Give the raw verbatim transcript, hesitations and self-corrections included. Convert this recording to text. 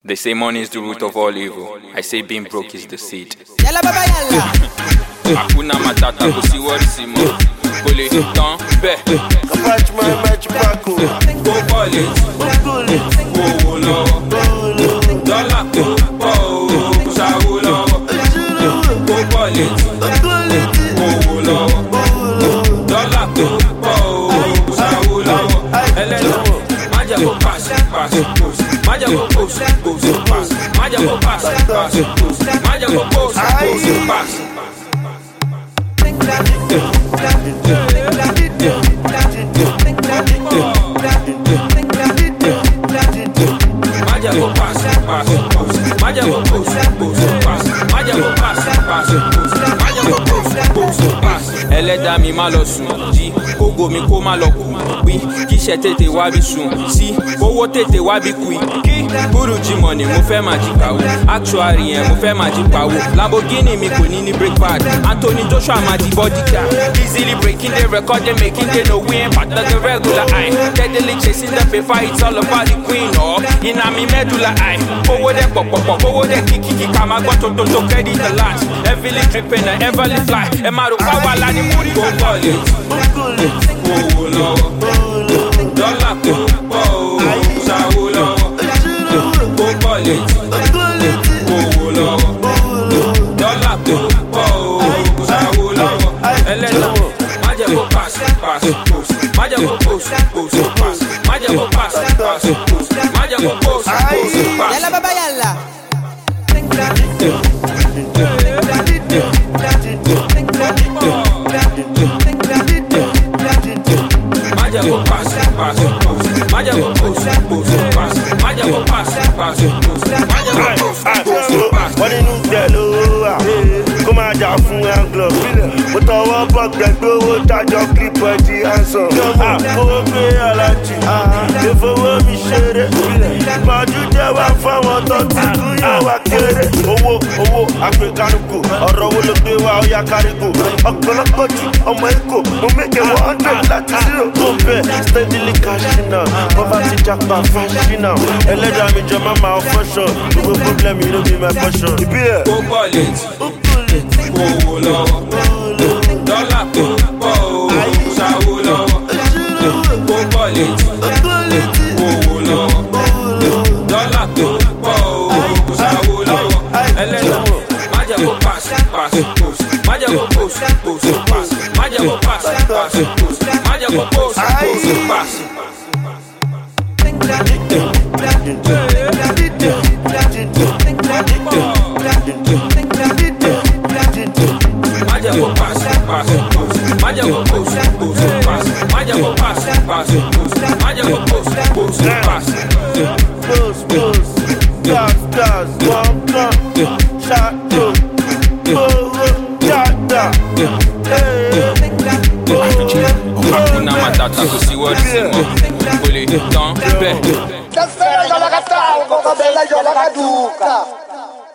They say money is the root of all evil. I say being broke is the seed. Yalla baba yalla. Hakuna matata kusi wori simo. Kole tan be. Catch my match back. Go call it. Go lo. Dollar go. Oh, sawo lo. Go call it. Go lo. Dollar go. Oh, sawo lo. Hello. Maja go pass, pass, post. Maja go post, post, pass. Maja go pass, pass, post. Maja go post, post, pass. Maja go pass, pass, post. Maja go post, post, pass. Maja go pass, pass, post. Maja go post, post, pass. Ẹlẹ́dàá mi má lọ sùn, jí kógo mi kó má lọ kú. Wí kíṣẹ́ tètè wá bí sùn, sí owó tètè wá bí kú. Kí búrú jí mọ̀nì mo fẹ́ máa jí pawó. Actuary yẹn mo fẹ́ máa jí pawó. Lamborghini mi kò ní ní brake pad. Anthony Joshua máa di bodyguard. Easily breaking the record, they making they no win. Part of the regular eye. Steadily chasing the paper, it's all about the queen. Oh, in a mi medulla eye. Owó dẹ̀ pọ̀pọ̀pọ̀, owó dẹ̀ kìkìkì. Ká máa gbọ́ tó tó tó credit the last. Heavily dripping and heavily fly. Ẹ máa rò pa wà lánìí múrí. Go call it. Owó lọ́wọ́. Dọ́là kò pọ̀ o. Ṣàwó lọ́wọ́. Go call it. Owó lọ́wọ́. Dọ́là kò pọ̀ o. Ṣàwó lọ́wọ́. Ẹlẹ́dàá. Má jẹ́ kó pass, pass, post. Má jẹ́ kó post, post, pass. Má jẹ́ kó pass, pass, post. Má jẹ́ kó post, post, pass. Yalla baba yalla. Maja go pass, pass, post. Maja go post, post, pass. Maja go pass, pass, post. Maja go post, post, pass. Wọ́n nínú tẹ̀lé wa, kó máa jà fún Anglo. Mo tọwọ́ bọ̀ gbẹ̀gbẹ́ owó tájọ́ kílípù ẹ̀jì àǹsọ̀. Owó gbé alájì, ìfowó mi ṣeré. Màjú jẹ́ wá fáwọn tó ti kú yóò wá kéré. Owó owó àgbékanukò, ọ̀rọ̀ wo ló gbé wá ọ̀yà kárígò. Ọ̀pọ̀lọpọ̀ jù ọmọ Èkó, mo méje one hundred láti zero tó bẹ̀. Steadily cashing out, poverty japa fashion out. Ẹlẹ́dàá mi jọ máa máa fọ́ṣọ̀, gbogbo problem yìí ló bí my portion. Ìbí ẹ̀. Go call it, owó lọ́wọ́. Dọ́là kò pọ̀ o, ṣàwó lọ́wọ́. Go call it, owó lọ́wọ́. Dọ́là kò pọ̀ o, ṣàwó lọ́wọ́. Ẹlẹ́dàá. Má jẹ́ kó pass, pass, post. Má jẹ́ kó post, post, pass. Má jẹ́ kó pass, pass, post. Má jẹ́ kó post, post, pass. Maja go pass, pass, post. Maja go post, post, pass. Maja go pass, pass, post. Maja go post, post, pass. Post, post, stars, stars, one gun, shot, go, oh, dada, hey, Hakuna matata kusi wori simo. Kole tan be. Caspera, yo la gatao, con cabella, yo la caduca.